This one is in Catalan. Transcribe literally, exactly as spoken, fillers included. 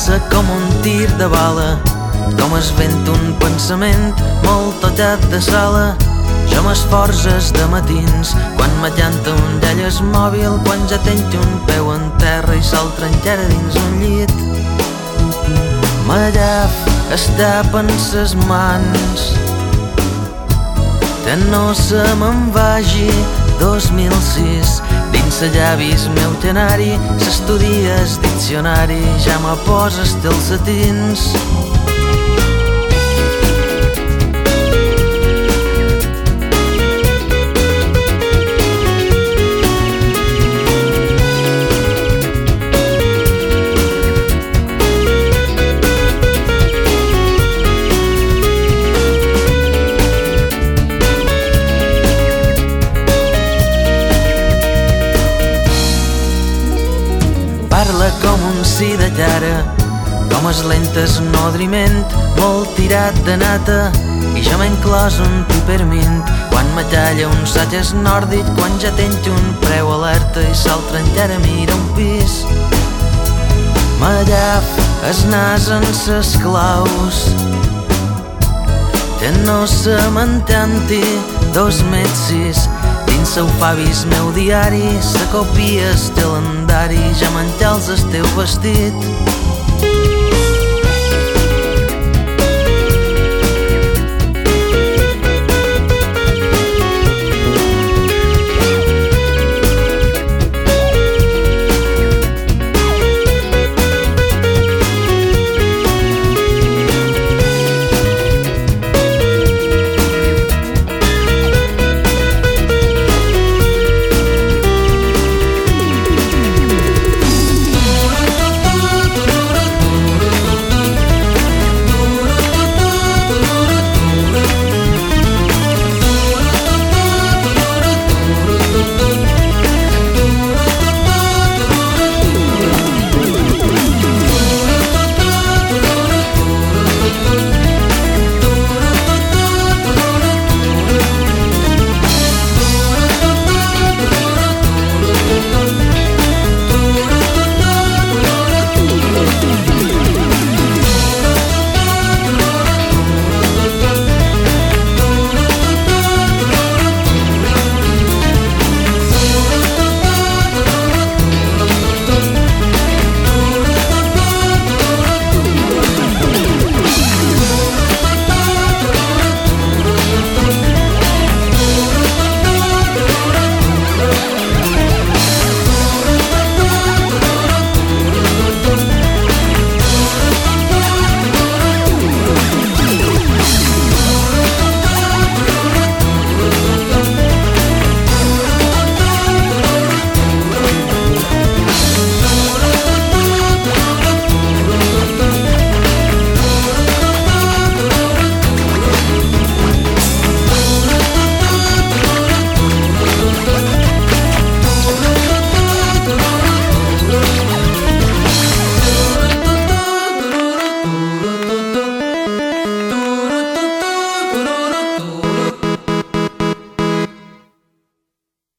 passa com un tir de bala, com es vent un pensament molt tallat de sala. Jo m'esforces de matins, quan m'allanta un d'elles mòbil, quan ja tenc un peu en terra i l'altre encara dins un llit. M'allaf, es tapen ses mans, que no se me'n vagi. Dos mil sis, dins de llavis meu tenari, s'estudies diccionari, ja me poses calcetins. Parla com un sí de llara, com es lentes nodriment, molt tirat de nata, i jo m'he inclòs un pipermint, quan m'atalla un satges nòrdic, quan ja tenc un preu alerta i l'altre encara mira un pis. M'allaf es nas en ses claus, que no se m'entanti. Dos met sis, dins seu favis meu diari, se copies calendari, ja m'encalç el teu vestit.